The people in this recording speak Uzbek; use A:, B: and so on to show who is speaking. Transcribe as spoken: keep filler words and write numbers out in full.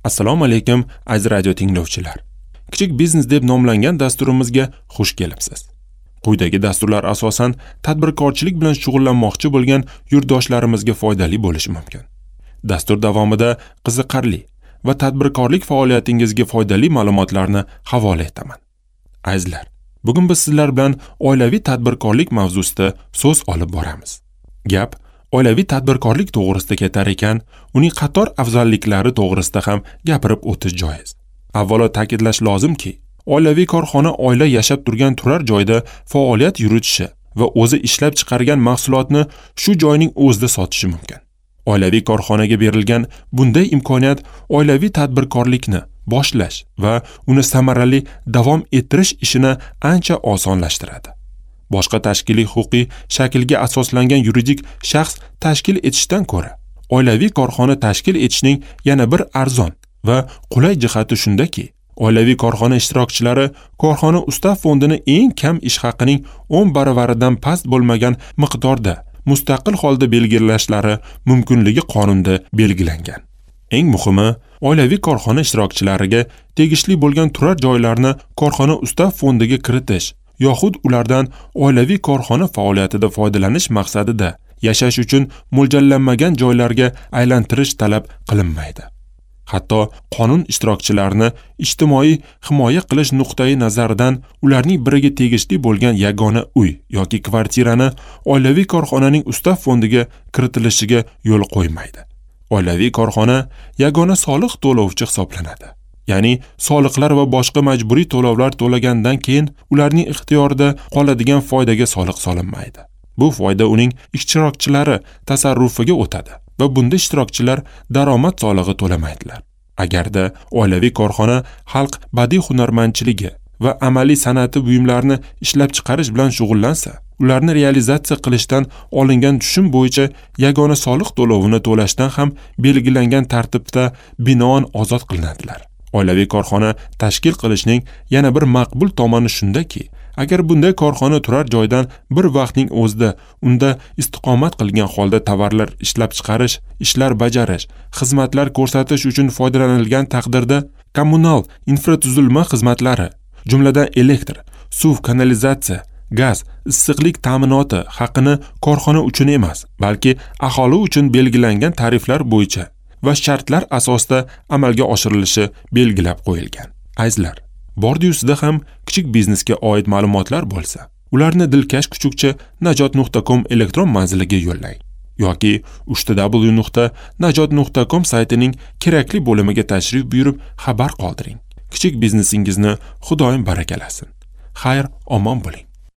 A: Assalomu alaykum aziz radio tinglovchilar. Kichik biznes deb nomlangan dasturimizga xush kelibsiz. Quyidagi dasturlar asosan tadbirkorchilik bilan shug'ullanmoqchi bo'lgan yurtdoshlarimizga foydali bo'lishi mumkin. Dastur davomida qiziqarli va tadbirkorlik faoliyatingizga foydali ma'lumotlarni havola etaman. Azizlar, bugun biz sizlar bilan oilaviy tadbirkorlik mavzusida so'z olib boramiz. Gap oilaviy tadbirkorlik to'g'risida ketar ekan, uning qator afzalliklari to'g'risida ham gapirib o'tish joiz. Avvalo ta'kidlash lozimki, oilaviy korxona oila yashab turgan turar joyda faoliyat yuritishi va o'zi ishlab chiqargan mahsulotni shu joyning o'zida sotishi mumkin. Oilaviy korxonaga berilgan bunday imkoniyat oilaviy tadbirkorlikni boshlash va uni samarali davom ettirish ishini ancha osonlashtiradi. Boshqa tashkiliy huquqiy shaklga asoslangan yuridik shaxs tashkil etishdan ko'ra, oilaviy korxona tashkil etishning yana bir arzon va qulay jihati shundaki, oilaviy korxona ishtirokchilari korxona ustav fondini eng kam ish haqining o'n baravaridan past bo'lmagan miqdorda mustaqil holda belgilashlari mumkinligi qonunda belgilangan. Eng muhimi, oilaviy korxona ishtirokchilariga tegishli bo'lgan turar joylarni korxona ustav fondiga kiritish yoxud ulardan oilaviy korxona faoliyatida foydalanish maqsadida yashash uchun mo'ljallanmagan joylarga aylantirish talab qilinmaydi. Hatto qonun ishtirokchilarini ijtimoiy himoya qilish nuqtai nazaridan ularning biriga tegishli bo'lgan yagona uy yoki kvartirani oilaviy korxonaning ustav fondiga kiritilishiga yo'l qo'ymaydi. Oilaviy korxona yagona soliq to'lovchi hisoblanadi. Ya'ni soliqlar va boshqa majburiy to'lovlar to'lagandan keyin ularning ixtiyorida qoladigan foydaga soliq solinmaydi. Bu foyda uning ishtirokchilari tasarrufiga o'tadi va bunda ishtirokchilar daromad solig'i to'lamaydilar. Agarda oilaviy korxona xalq badiiy hunarmandchiligi va amaliy san'ati buyumlarini ishlab chiqarish bilan shug'ullansa, ularni realizatsiya qilishdan olingan tushum bo'yicha yagona soliq to'lovini to'lashdan ham belgilangan tartibda binoan ozod qilinadilar. Oilaviy korxona tashkil qilishning yana bir maqbul tomoni shundaki, agar bunday korxona turar joydan bir vaqtning o'zida unda istiqomat qilgan holda tovarlar ishlab chiqarish, ishlar bajarish, xizmatlar ko'rsatish uchun foydalanilgan taqdirda kommunal infratuzilma xizmatlari, jumladan elektr, suv, kanalizatsiya, gaz, issiqlik ta'minoti haqini korxona uchun emas, balki aholi uchun belgilangan tariflar bo'yicha va shartlar asosida amalga oshirilishi belgilab qo'yilgan. Azizlar, Bordiyusida ham kichik biznesga oid ma'lumotlar bo'lsa, ularni dilkash kuchukcha najot nuqta com elektron manziliga yo'llang yoki uch w nuqta najot nuqta com saytining kerakli bo'limiga tashrif buyurib xabar qoldiring. Kichik biznesingizni Xudoyim barakalasin. Xayr, omon bo'ling.